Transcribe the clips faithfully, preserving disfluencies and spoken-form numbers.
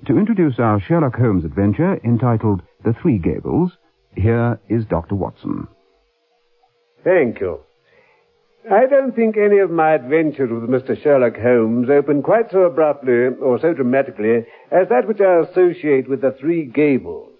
to introduce our Sherlock Holmes adventure entitled The Three Gables, here is Doctor Watson. Thank you. I don't think any of my adventures with Mister Sherlock Holmes open quite so abruptly or so dramatically as that which I associate with The Three Gables.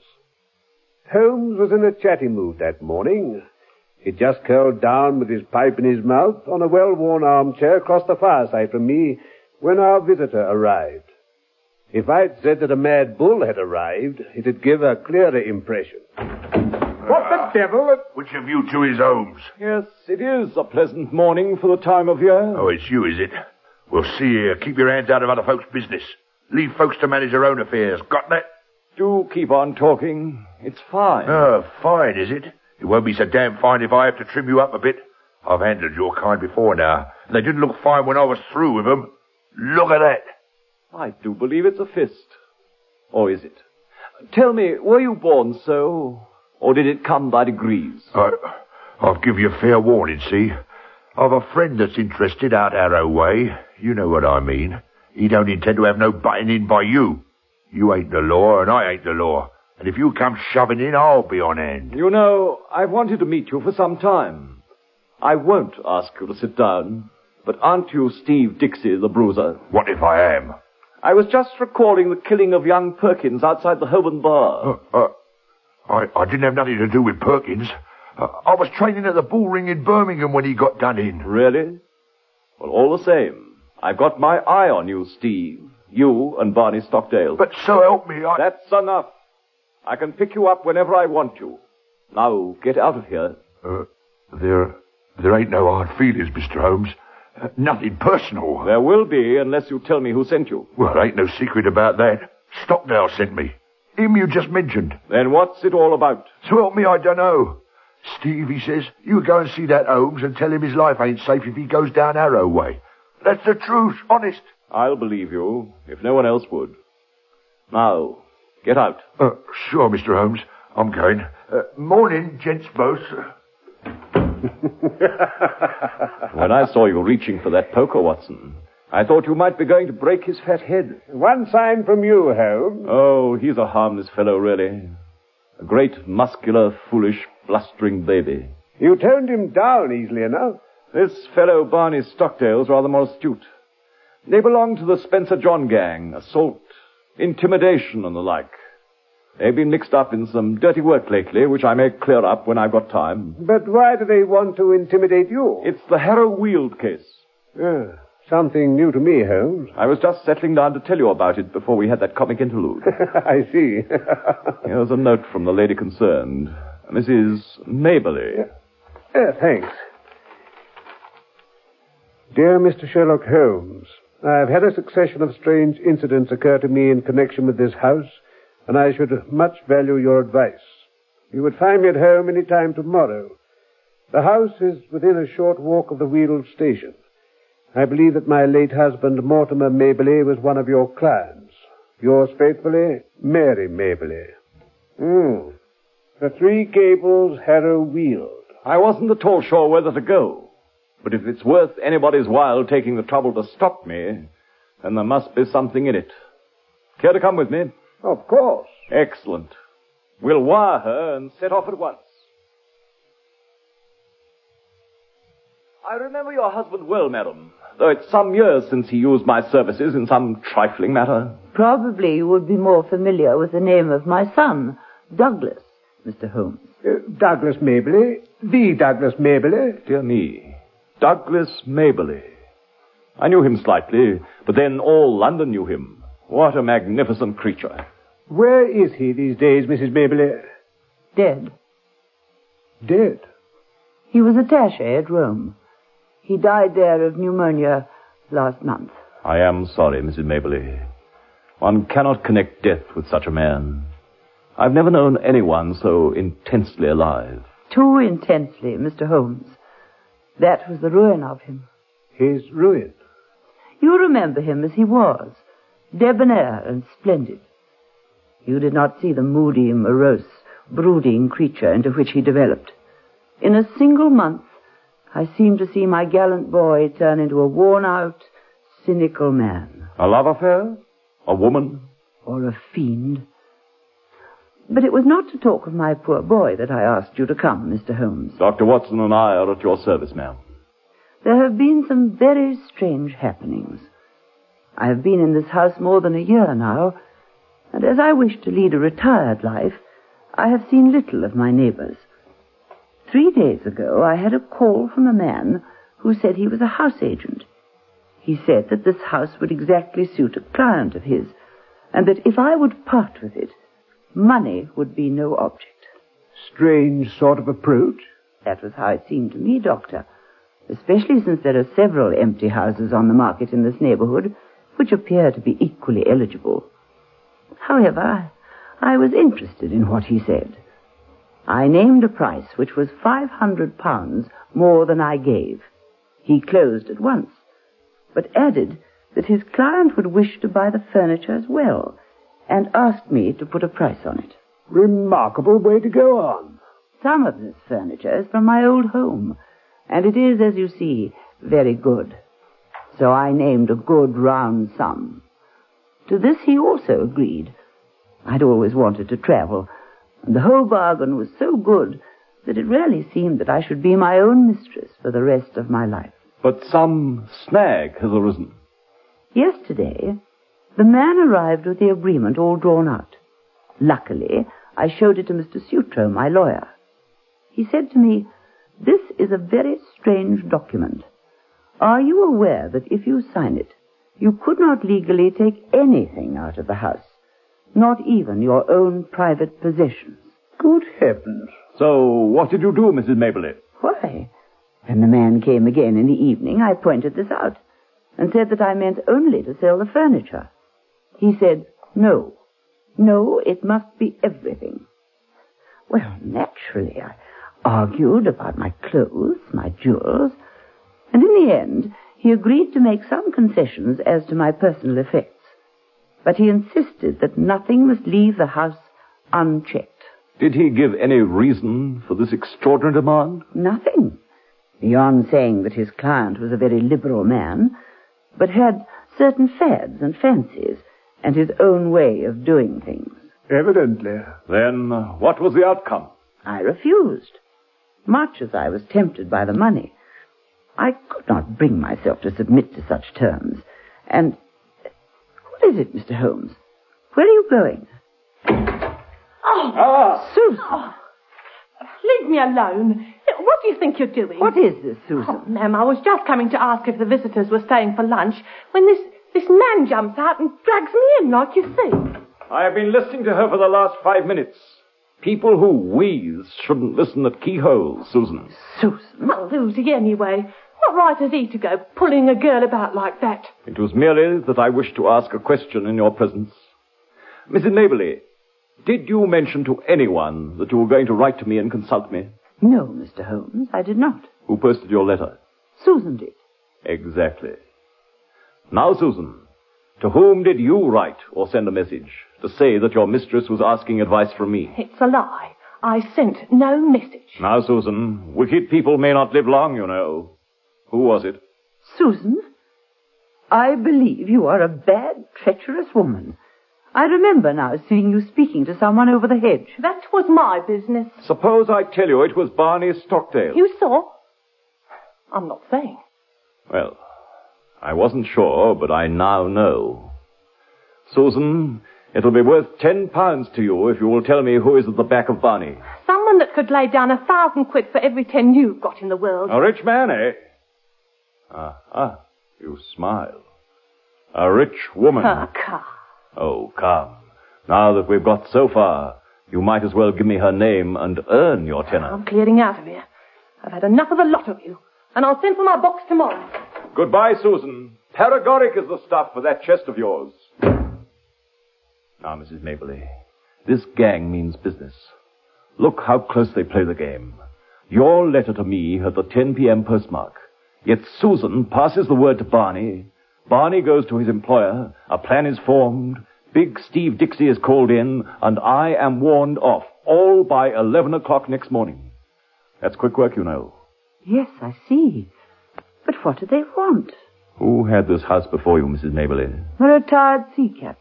Holmes was in a chatty mood that morning. He'd just curled down with his pipe in his mouth on a well-worn armchair across the fireside from me when our visitor arrived. If I'd said that a mad bull had arrived, it'd give a clearer impression. What the devil? Which of you two is Holmes? Yes, it is a pleasant morning for the time of year. Oh, it's you, is it? Well, see here. Keep your hands out of other folks' business. Leave folks to manage their own affairs. Got that? Do keep on talking. It's fine. Oh, fine, is it? It won't be so damn fine if I have to trim you up a bit. I've handled your kind before now, and they didn't look fine when I was through with them. Look at that. I do believe it's a fist. Or is it? Tell me, were you born so, or did it come by degrees? I, I'll give you fair warning, see? I've a friend that's interested out Arrow way. You know what I mean. He don't intend to have no butting in by you. You ain't the law, and I ain't the law. And if you come shoving in, I'll be on hand. You know, I've wanted to meet you for some time. I won't ask you to sit down, but aren't you Steve Dixie, the bruiser? What if I am? I was just recalling the killing of young Perkins outside the Holborn Bar. Uh, uh, I, I didn't have nothing to do with Perkins. Uh, I was training at the Bull Ring in Birmingham when he got done in. Really? Well, all the same, I've got my eye on you, Steve. You and Barney Stockdale. But so help me, I... That's enough. I can pick you up whenever I want you. Now, get out of here. Uh, there, there ain't no hard feelings, Mister Holmes. Uh, nothing personal. There will be, unless you tell me who sent you. Well, ain't no secret about that. Stockdale sent me. Him you just mentioned. Then what's it all about? So help me, I don't know. Steve, he says, you go and see that Holmes and tell him his life ain't safe if he goes down Arrow way. That's the truth, honest. I'll believe you, if no one else would. Now, get out. Uh, sure, Mister Holmes. I'm going. Uh, morning, gents both. When I saw you reaching for that poker, Watson, I thought you might be going to break his fat head. One sign from you, Holmes. Oh, he's a harmless fellow, really. A great, muscular, foolish, blustering baby. You toned him down easily enough. This fellow Barney Stockdale's rather more astute. They belong to the Spencer John gang, assault, intimidation, and the like. They've been mixed up in some dirty work lately, which I may clear up when I've got time. But why do they want to intimidate you? It's the Harrow Weald case. Uh, something new to me, Holmes. I was just settling down to tell you about it before we had that comic interlude. I see. Here's a note from the lady concerned, Missus Maberly. Uh, thanks. Dear Mister Sherlock Holmes, I have had a succession of strange incidents occur to me in connection with this house, and I should much value your advice. You would find me at home any time tomorrow. The house is within a short walk of the Weald station. I believe that my late husband, Mortimer Maberly, was one of your clients. Yours faithfully, Mary Maberly. Hmm. The Three Gables, Harrow Weald. I wasn't at all sure whether to go. But if it's worth anybody's while taking the trouble to stop me, then there must be something in it. Care to come with me? Of course. Excellent. We'll wire her and set off at once. I remember your husband well, madam, though it's some years since he used my services in some trifling matter. Probably you would be more familiar with the name of my son, Douglas, Mister Holmes. Uh, Douglas Maberly? The Douglas Maberly? Dear me. Douglas Maberly. I knew him slightly, but then all London knew him. What a magnificent creature. Where is he these days, Missus Maberly? Dead. Dead? He was attaché at Rome. He died there of pneumonia last month. I am sorry, Missus Maberly. One cannot connect death with such a man. I've never known anyone so intensely alive. Too intensely, Mister Holmes. That was the ruin of him. His ruin? You remember him as he was, debonair and splendid. You did not see the moody, morose, brooding creature into which he developed. In a single month, I seemed to see my gallant boy turn into a worn-out, cynical man. A love affair? A woman? or a fiend. But it was not to talk of my poor boy that I asked you to come, Mister Holmes. Doctor Watson and I are at your service, ma'am. There have been some very strange happenings. I have been in this house more than a year now, and as I wish to lead a retired life, I have seen little of my neighbors. Three days ago, I had a call from a man who said he was a house agent. He said that this house would exactly suit a client of his, and that if I would part with it, money would be no object. Strange sort of approach. That was how it seemed to me, Doctor, especially since there are several empty houses on the market in this neighborhood which appear to be equally eligible. However, I, I was interested in what he said. I named a price which was five hundred pounds more than I gave. He closed at once, but added that his client would wish to buy the furniture as well, and asked me to put a price on it. Remarkable way to go on. Some of this furniture is from my old home, and it is, as you see, very good. So I named a good round sum. To this he also agreed. I'd always wanted to travel, and the whole bargain was so good that it really seemed that I should be my own mistress for the rest of my life. But some snag has arisen. Yesterday, the man arrived with the agreement all drawn out. Luckily, I showed it to Mister Sutro, my lawyer. He said to me, "This is a very strange document. Are you aware that if you sign it, you could not legally take anything out of the house, not even your own private possessions?" Good heavens. So, what did you do, Missus Mabley? Why, when the man came again in the evening, I pointed this out, and said that I meant only to sell the furniture. He said, no, no, it must be everything. Well, naturally, I argued about my clothes, my jewels, and in the end, he agreed to make some concessions as to my personal effects. But he insisted that nothing must leave the house unchecked. Did he give any reason for this extraordinary demand? Nothing, beyond saying that his client was a very liberal man, but had certain fads and fancies, and his own way of doing things. Evidently. Then, uh, what was the outcome? I refused, much as I was tempted by the money. I could not bring myself to submit to such terms, and... What is it, Mister Holmes? Where are you going? Oh, Ah! Susan! oh, leave me alone. What do you think you're doing? What is this, Susan? Oh, ma'am, I was just coming to ask if the visitors were staying for lunch when this, this man jumps out and drags me in, like you see. I have been listening to her for the last five minutes. People who wheeze shouldn't listen at keyholes, Susan. Susan? Well, who's he anyway? What right has he to go pulling a girl about like that? It was merely that I wished to ask a question in your presence. Missus Mabley, did you mention to anyone that you were going to write to me and consult me? No, Mister Holmes, I did not. Who posted your letter? Susan did. Exactly. Now, Susan, to whom did you write or send a message to say that your mistress was asking advice from me? It's a lie. I sent no message. Now, Susan, wicked people may not live long, you know. Who was it? Susan, I believe you are a bad, treacherous woman. I remember now seeing you speaking to someone over the hedge. That was my business. Suppose I tell you it was Barney Stockdale. You saw? I'm not saying. Well, I wasn't sure, but I now know. Susan, it'll be worth ten pounds to you if you will tell me who is at the back of Barney. Someone that could lay down a thousand quid for every ten you've got in the world. A rich man, eh? Ah, ah, you smile. A rich woman. Ah, come. Oh, come. Now that we've got so far, you might as well give me her name and earn your tenner. I'm clearing out of here. I've had enough of the lot of you, and I'll send for my box tomorrow. Goodbye, Susan. Paregoric is the stuff for that chest of yours. Now, Missus Mabley, this gang means business. Look how close they play the game. Your letter to me had the ten p.m. postmark. Yet Susan passes the word to Barney. Barney goes to his employer. A plan is formed. Big Steve Dixie is called in, and I am warned off, all by eleven o'clock next morning. That's quick work, you know. Yes, I see. But what do they want? Who had this house before you, Missus Mabley? A retired sea captain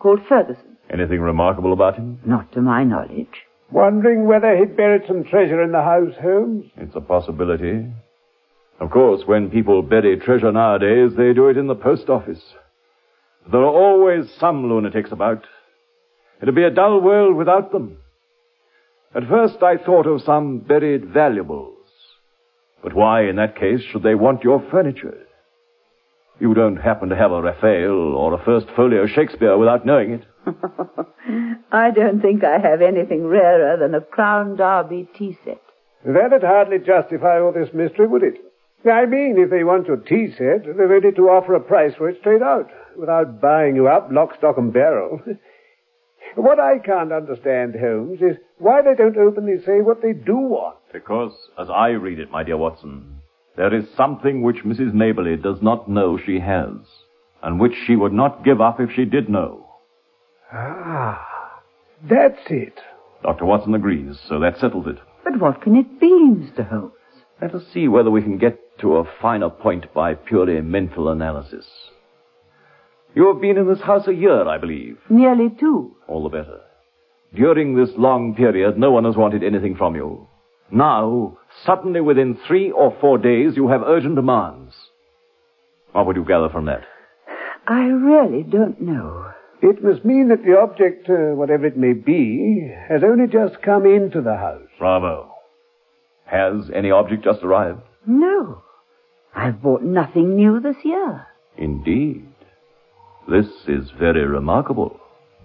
called Ferguson. Anything remarkable about him? Not to my knowledge. Wondering whether he'd buried some treasure in the house, Holmes? It's a possibility. Of course, when people bury treasure nowadays, they do it in the post office. There are always some lunatics about. It'd be a dull world without them. At first I thought of some buried valuables. But why, in that case, should they want your furniture? You don't happen to have a Raphael or a First Folio Shakespeare without knowing it. I don't think I have anything rarer than a Crown Derby tea set. That'd hardly justify all this mystery, would it? I mean, if they want your tea set, they're ready to offer a price for it straight out, without buying you up, lock, stock, and barrel. What I can't understand, Holmes, is why they don't openly say what they do want. Because, as I read it, my dear Watson, there is something which Missus Maberly does not know she has, and which she would not give up if she did know. Ah, that's it. Doctor Watson agrees, so that settles it. But what can it be, Mister Holmes? Let us see whether we can get to a finer point by purely mental analysis. You have been in this house a year, I believe. Nearly two. All the better. During this long period, no one has wanted anything from you. Now, suddenly within three or four days, you have urgent demands. What would you gather from that? I really don't know. It must mean that the object, uh, whatever it may be, has only just come into the house. Bravo. Has any object just arrived? No. I've bought nothing new this year. Indeed. This is very remarkable.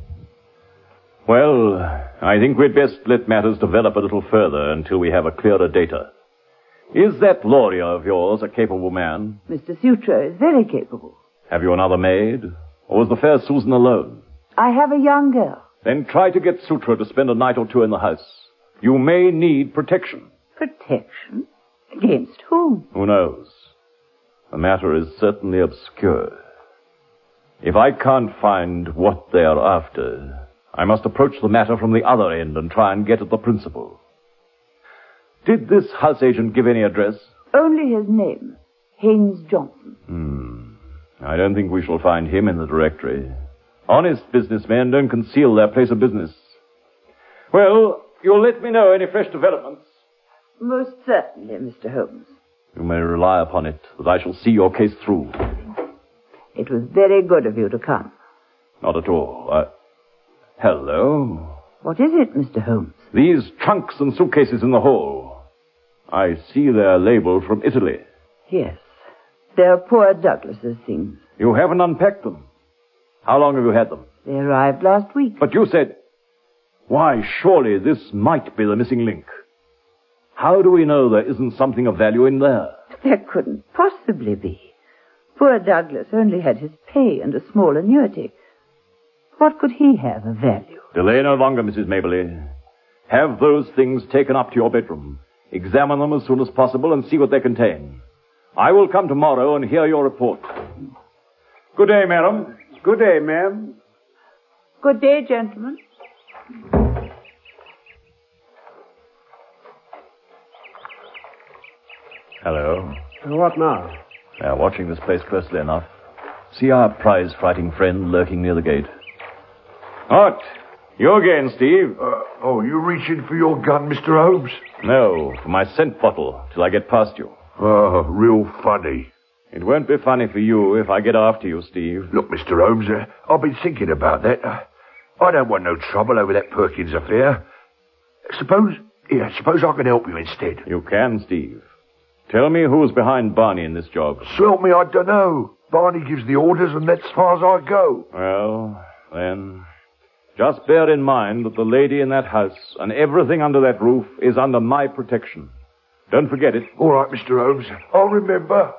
Well, I think we'd best let matters develop a little further until we have a clearer data. Is that Laurier of yours a capable man? Mister Sutro is very capable. Have you another maid? Or was the fair Susan alone? I have a young girl. Then try to get Sutro to spend a night or two in the house. You may need protection. Protection? Against whom? Who knows? The matter is certainly obscure. If I can't find what they are after, I must approach the matter from the other end and try and get at the principal. Did this house agent give any address? Only his name, Haynes Johnson. Hmm. I don't think we shall find him in the directory. Honest businessmen don't conceal their place of business. Well, you'll let me know any fresh developments. Most certainly, Mister Holmes. You may rely upon it that I shall see your case through. It was very good of you to come. Not at all. I... Hello? What is it, Mister Holmes? These trunks and suitcases in the hall. I see they're labeled from Italy. Yes. They're poor Douglas's things. You haven't unpacked them. How long have you had them? They arrived last week. But you said... Why, surely this might be the missing link. How do we know there isn't something of value in there? There couldn't possibly be. Poor Douglas only had his pay and a small annuity. What could he have of value? Delay no longer, Missus Maberly. Have those things taken up to your bedroom. Examine them as soon as possible and see what they contain. I will come tomorrow and hear your report. Good day, madam. Good day, ma'am. Good day, gentlemen. Hello. What now? They are watching this place closely enough. See our prize-fighting friend lurking near the gate. What? You again, Steve? Uh, oh, you reaching for your gun, Mister Holmes? No, for my scent bottle, till I get past you. Oh, real funny. It won't be funny for you if I get after you, Steve. Look, Mister Holmes, uh, I've been thinking about that. Uh, I don't want no trouble over that Perkins affair. Suppose, yeah, suppose I can help you instead. You can, Steve. Tell me who's behind Barney in this job. So help me, I don't know. Barney gives the orders, and that's as far as I go. Well, then, just bear in mind that the lady in that house and everything under that roof is under my protection. Don't forget it. All right, Mister Holmes. I'll remember.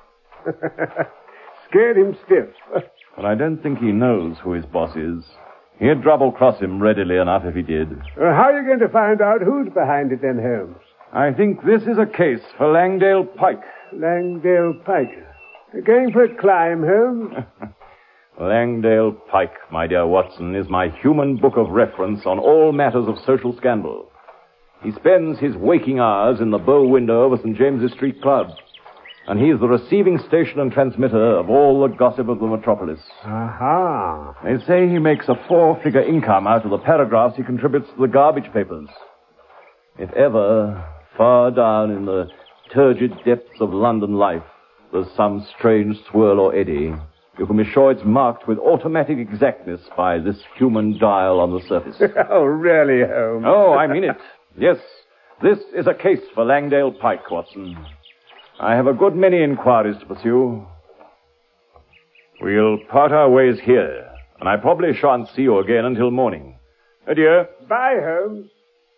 Scared him stiff. But I don't think he knows who his boss is. He'd double-cross him readily enough if he did. Uh, how are you going to find out who's behind it then, Holmes? I think this is a case for Langdale Pike. Langdale Pike. Going for a climb, Holmes? Langdale Pike, my dear Watson, is my human book of reference on all matters of social scandal. He spends his waking hours in the bow window of a Saint James's Street club. And he's the receiving station and transmitter of all the gossip of the metropolis. Aha. They say he makes a four-figure income out of the paragraphs he contributes to the garbage papers. If ever, far down in the turgid depths of London life, there's some strange swirl or eddy, you can be sure it's marked with automatic exactness by this human dial on the surface. Oh, really, Holmes? Oh, I mean it. Yes, this is a case for Langdale Pike, Watson. I have a good many inquiries to pursue. We'll part our ways here, and I probably shan't see you again until morning. Adieu. Bye, Holmes.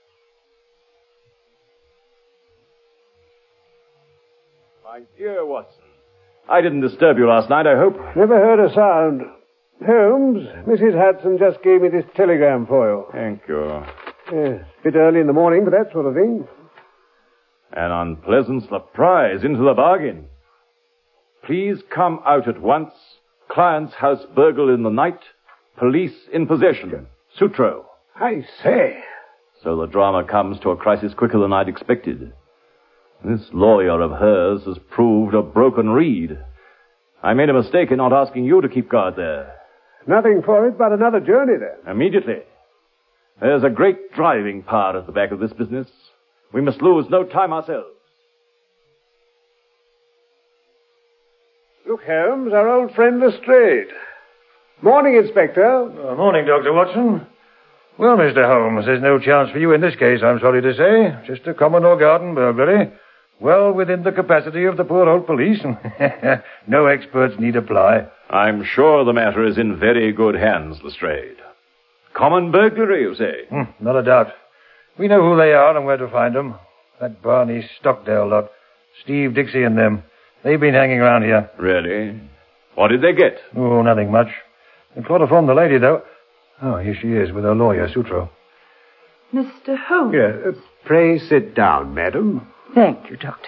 My dear Watson, I didn't disturb you last night, I hope. Never heard a sound. Holmes, Missus Hudson just gave me this telegram for you. Thank you. Yes, a bit early in the morning for that sort of thing. An unpleasant surprise into the bargain. Please come out at once. Client's house burgled in the night. Police in possession. Sutro. I say. So the drama comes to a crisis quicker than I'd expected. This lawyer of hers has proved a broken reed. I made a mistake in not asking you to keep guard there. Nothing for it but another journey then. Immediately. There's a great driving power at the back of this business. We must lose no time ourselves. Look, Holmes, our old friend Lestrade. Morning, Inspector. Uh, morning, Doctor Watson. Well, Mister Holmes, there's no chance for you in this case, I'm sorry to say. Just a common or garden burglary. Well within the capacity of the poor old police. No experts need apply. I'm sure the matter is in very good hands, Lestrade. Common burglary, you say? Hmm, not a doubt. We know who they are and where to find them. That Barney Stockdale lot. Steve Dixie and them. They've been hanging around here. Really? What did they get? Oh, nothing much. They chloroformed the lady, though. Oh, here she is with her lawyer, Sutro. Mister Holmes. Yes, uh, pray sit down, madam. Thank you, Doctor.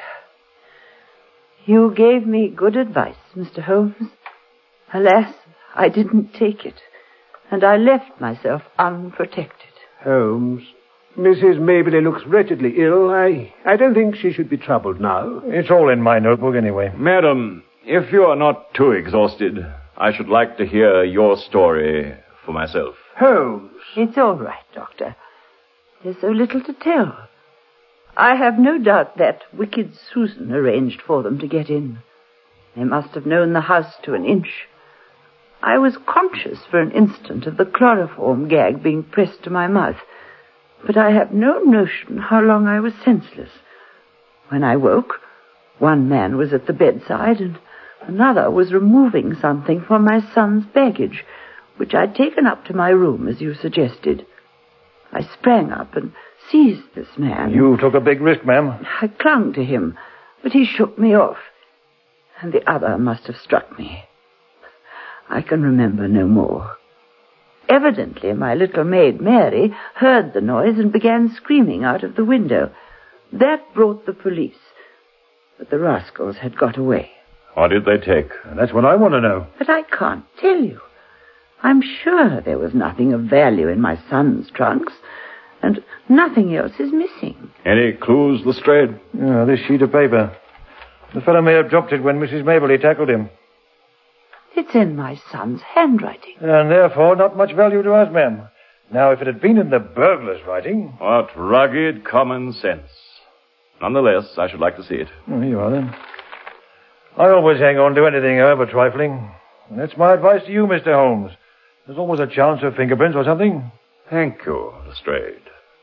You gave me good advice, Mister Holmes. Alas, I didn't take it, and I left myself unprotected. Holmes, Missus Maberly looks wretchedly ill. I, I don't think she should be troubled now. It's all in my notebook anyway. Madam, if you are not too exhausted, I should like to hear your story for myself. Holmes. It's all right, Doctor. There's so little to tell. I have no doubt that wicked Susan arranged for them to get in. They must have known the house to an inch. I was conscious for an instant of the chloroform gag being pressed to my mouth, but I have no notion how long I was senseless. When I woke, one man was at the bedside and another was removing something from my son's baggage, which I'd taken up to my room, as you suggested. I sprang up and seized this man. You took a big risk, ma'am. I clung to him, but he shook me off, and the other must have struck me. I can remember no more. Evidently, my little maid, Mary, heard the noise and began screaming out of the window. That brought the police, but the rascals had got away. What did they take? That's what I want to know. But I can't tell you. I'm sure there was nothing of value in my son's trunks, and nothing else is missing. Any clues, Lestrade? Oh, this sheet of paper. The fellow may have dropped it when Missus Maberly tackled him. It's in my son's handwriting. And therefore not much value to us, ma'am. Now, if it had been in the burglar's writing... What rugged common sense. Nonetheless, I should like to see it. Oh, here you are, then. I always hang on to anything, however trifling. And that's my advice to you, Mister Holmes. There's always a chance of fingerprints or something. Thank you, Lestrade.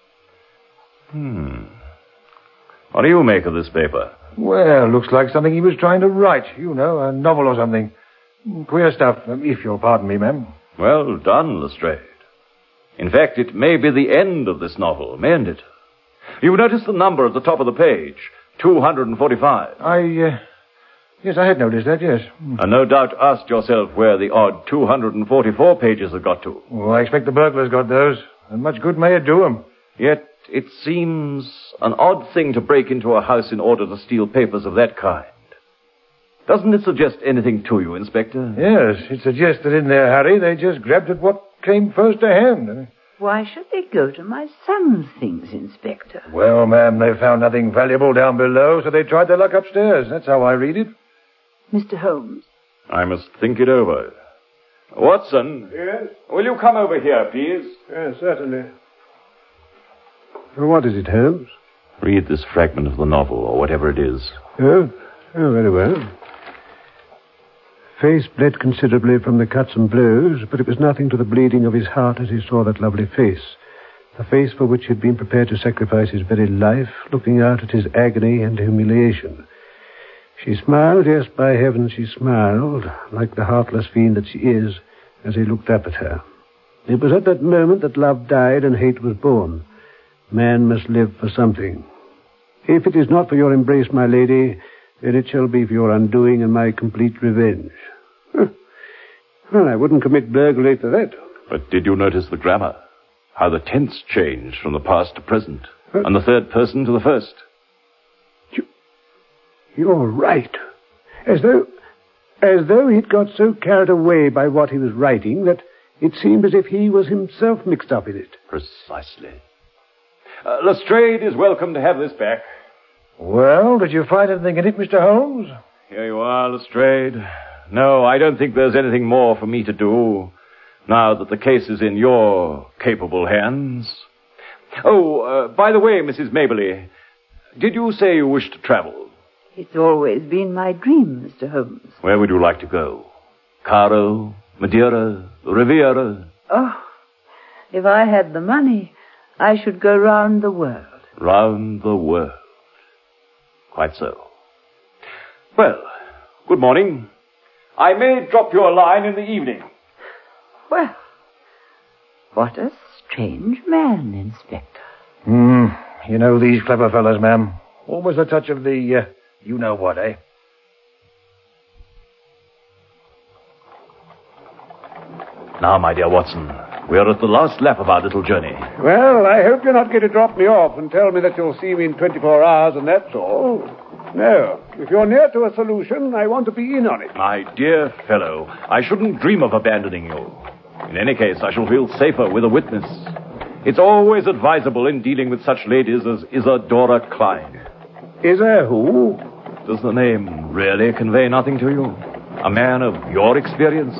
Hmm. What do you make of this paper? Well, looks like something he was trying to write. You know, a novel or something. Queer stuff, if you'll pardon me, ma'am. Well done, Lestrade. In fact, it may be the end of this novel, mayn't it? You notice the number at the top of the page, two hundred forty-five. I, uh... Yes, I had noticed that, yes. And no doubt asked yourself where the odd two hundred forty-four pages have got to. Well, I expect the burglars got those, and much good may it do them. Yet it seems an odd thing to break into a house in order to steal papers of that kind. Doesn't it suggest anything to you, Inspector? Yes, it suggests that in their hurry they just grabbed at what came first to hand. Why should they go to my son's things, Inspector? Well, ma'am, they found nothing valuable down below, so they tried their luck upstairs. That's how I read it. Mister Holmes? I must think it over. Watson? Yes? Will you come over here, please? Yes, certainly. Well, what is it, Holmes? Read this fragment of the novel, or whatever it is. Oh, oh, very well. Face bled considerably from the cuts and blows, but it was nothing to the bleeding of his heart as he saw that lovely face. The face for which he had been prepared to sacrifice his very life, looking out at his agony and humiliation. She smiled, yes, by heaven, she smiled, like the heartless fiend that she is, as he looked up at her. It was at that moment that love died and hate was born. Man must live for something. If it is not for your embrace, my lady, then it shall be for your undoing and my complete revenge. Huh. Well, I wouldn't commit burglary for that. But did you notice the grammar? How the tense changed from the past to present, What? and the third person to the first. You, you're right. As though, as though he'd got so carried away by what he was writing that it seemed as if he was himself mixed up in it. Precisely. Uh, Lestrade is welcome to have this back. Well, did you find anything in it, Mister Holmes? Here you are, Lestrade. No, I don't think there's anything more for me to do, now that the case is in your capable hands. Oh, uh, by the way, Missus Mabley, did you say you wish to travel? It's always been my dream, Mister Holmes. Where would you like to go? Cairo, Madeira, Riviera? Oh, if I had the money, I should go round the world. Round the world. Quite so. Well, good morning. I may drop you a line in the evening. Well, what a strange man, Inspector. Hmm. You know these clever fellows, ma'am. Always a touch of the, uh, you-know-what, eh? Now, my dear Watson, we are at the last lap of our little journey. Well, I hope you're not going to drop me off and tell me that you'll see me in twenty-four hours and that's all. No. If you're near to a solution, I want to be in on it. My dear fellow, I shouldn't dream of abandoning you. In any case, I shall feel safer with a witness. It's always advisable in dealing with such ladies as Isadora Klein. Is there who? Does the name really convey nothing to you? A man of your experience?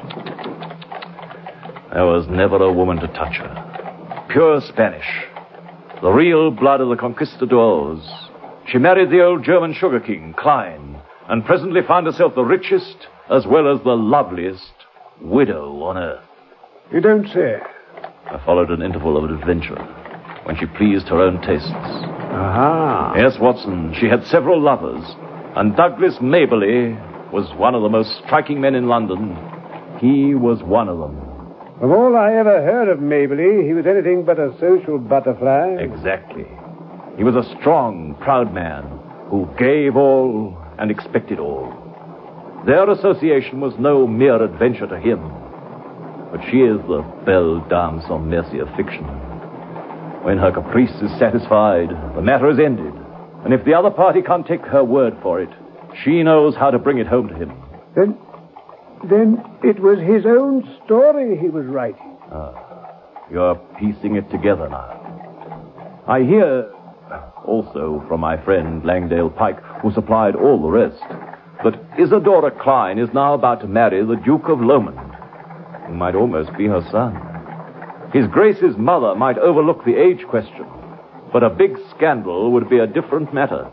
There was never a woman to touch her. Pure Spanish. The real blood of the conquistadors. She married the old German sugar king, Klein, and presently found herself the richest as well as the loveliest widow on earth. You don't say. I followed an interval of adventure when she pleased her own tastes. Aha. Yes, Watson, she had several lovers, and Douglas Mabley was one of the most striking men in London. He was one of them. Of all I ever heard of Mabley, he was anything but a social butterfly. Exactly. He was a strong, proud man who gave all and expected all. Their association was no mere adventure to him, but she is the belle dame sans merci of fiction. When her caprice is satisfied, the matter is ended, and if the other party can't take her word for it, she knows how to bring it home to him. Then, then it was his own story he was writing. Ah, you're piecing it together now. I hear also from my friend Langdale Pike, who supplied all the rest, that Isadora Klein is now about to marry the Duke of Lomond, who might almost be her son. His Grace's mother might overlook the age question, but a big scandal would be a different matter.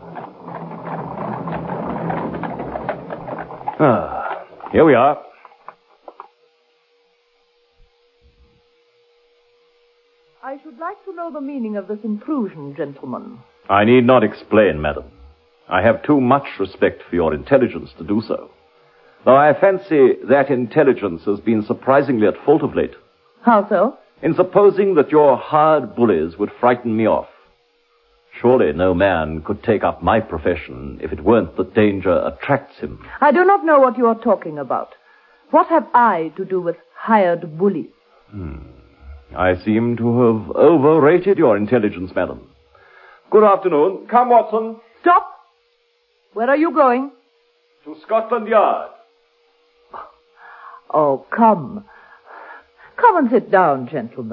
Ah, here we are. I should like to know the meaning of this intrusion, gentlemen. I need not explain, madam. I have too much respect for your intelligence to do so. Though I fancy that intelligence has been surprisingly at fault of late. How so? In supposing that your hard bullies would frighten me off. Surely no man could take up my profession if it weren't that danger attracts him. I do not know what you are talking about. What have I to do with hired bullies? Hmm. I seem to have overrated your intelligence, madam. Good afternoon. Come, Watson. Stop! Where are you going? To Scotland Yard. Oh, come. Come and sit down, gentlemen.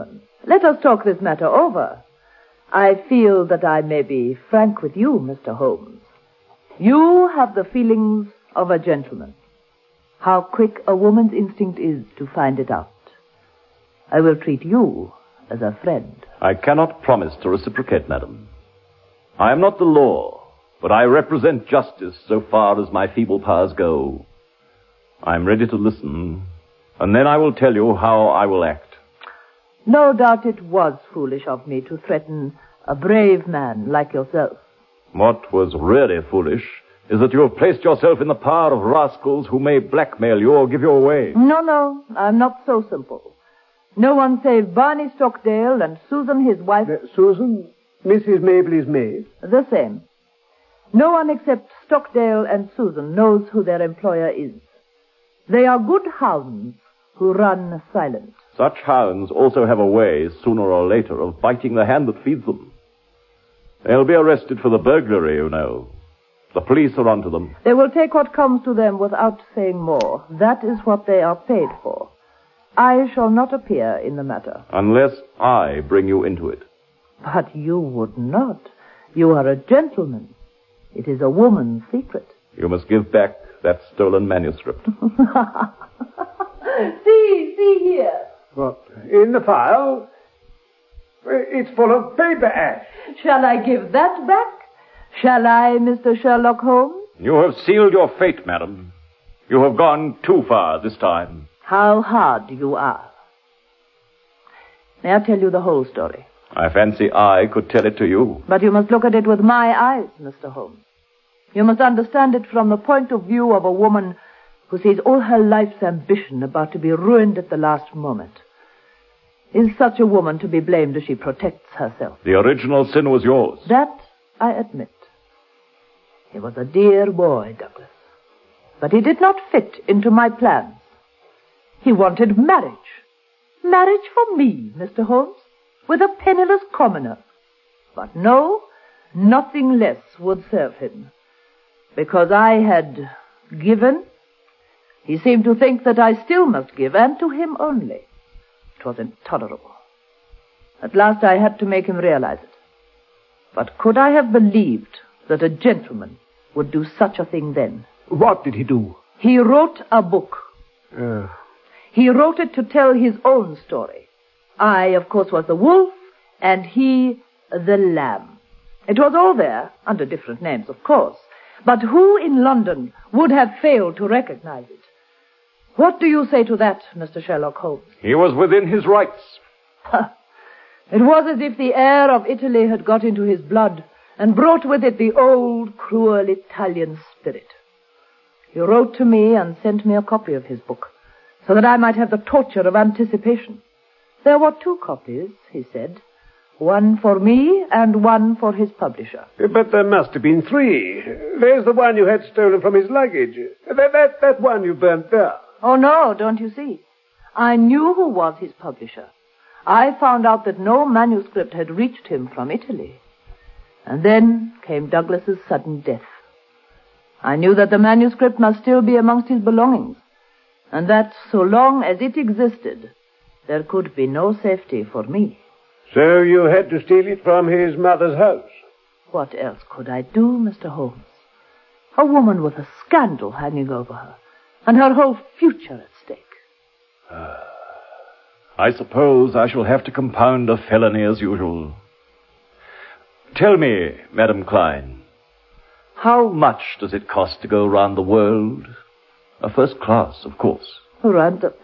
Let us talk this matter over. I feel that I may be frank with you, Mister Holmes. You have the feelings of a gentleman. How quick a woman's instinct is to find it out. I will treat you as a friend. I cannot promise to reciprocate, madam. I am not the law, but I represent justice so far as my feeble powers go. I am ready to listen, and then I will tell you how I will act. No doubt it was foolish of me to threaten a brave man like yourself. What was really foolish is that you have placed yourself in the power of rascals who may blackmail you or give you away. No, no, I'm not so simple. No one save Barney Stockdale and Susan, his wife. Uh, Susan? Missus Mabley's maid? The same. No one except Stockdale and Susan knows who their employer is. They are good hounds who run silent. Such hounds also have a way, sooner or later, of biting the hand that feeds them. They'll be arrested for the burglary, you know. The police are onto them. They will take what comes to them without saying more. That is what they are paid for. I shall not appear in the matter. Unless I bring you into it. But you would not. You are a gentleman. It is a woman's secret. You must give back that stolen manuscript. see, see here. What? In the file? It's full of paper ash. Shall I give that back? Shall I, Mister Sherlock Holmes? You have sealed your fate, madam. You have gone too far this time. How hard you are. May I tell you the whole story? I fancy I could tell it to you. But you must look at it with my eyes, Mister Holmes. You must understand it from the point of view of a woman who sees all her life's ambition about to be ruined at the last moment. Is such a woman to be blamed if she protects herself? The original sin was yours. That I admit. He was a dear boy, Douglas. But he did not fit into my plans. He wanted marriage. Marriage for me, Mister Holmes, with a penniless commoner. But no, nothing less would serve him. Because I had given, he seemed to think that I still must give, and to him only. It was intolerable. At last I had to make him realize it. But could I have believed that a gentleman would do such a thing then? What did he do? He wrote a book. Uh. He wrote it to tell his own story. I, of course, was the wolf, and he the lamb. It was all there, under different names, of course. But who in London would have failed to recognize it? What do you say to that, Mister Sherlock Holmes? He was within his rights. It was as if the air of Italy had got into his blood and brought with it the old, cruel Italian spirit. He wrote to me and sent me a copy of his book, so that I might have the torture of anticipation. There were two copies, he said, one for me and one for his publisher. But there must have been three. There's the one you had stolen from his luggage. That, that, that one you burnt there. Oh, no, don't you see? I knew who was his publisher. I found out that no manuscript had reached him from Italy. And then came Douglas's sudden death. I knew that the manuscript must still be amongst his belongings, and that so long as it existed, there could be no safety for me. So you had to steal it from his mother's house? What else could I do, Mister Holmes? A woman with a scandal hanging over her, and her whole future at stake. Uh, I suppose I shall have to compound a felony as usual. Tell me, Madam Klein, how much does it cost to go round the world? A first class, of course. Random.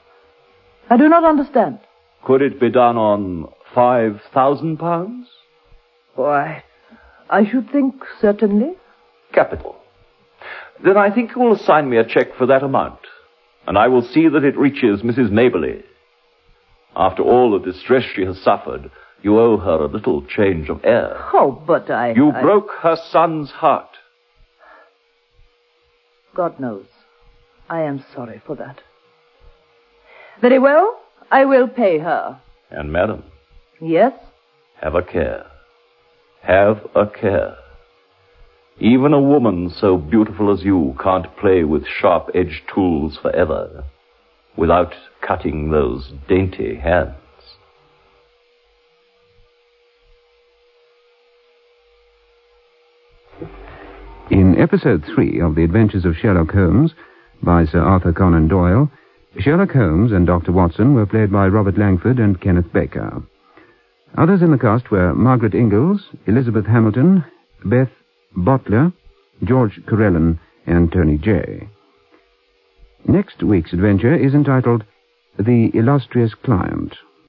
I do not understand. Could it be done on five thousand pounds? Why, I should think certainly. Capital. Then I think you will sign me a cheque for that amount, and I will see that it reaches Missus Mabley. After all the distress she has suffered, you owe her a little change of air. Oh, but I... You I... broke her son's heart. God knows. I am sorry for that. Very well, I will pay her. And, madam? Yes? Have a care. Have a care. Even a woman so beautiful as you can't play with sharp-edged tools forever without cutting those dainty hands. In episode three of The Adventures of Sherlock Holmes by Sir Arthur Conan Doyle, Sherlock Holmes and Doctor Watson were played by Robert Langford and Kenneth Baker. Others in the cast were Margaret Ingalls, Elizabeth Hamilton, Beth Bottler, George Corellan, and Tony Jay. Next week's adventure is entitled The Illustrious Client.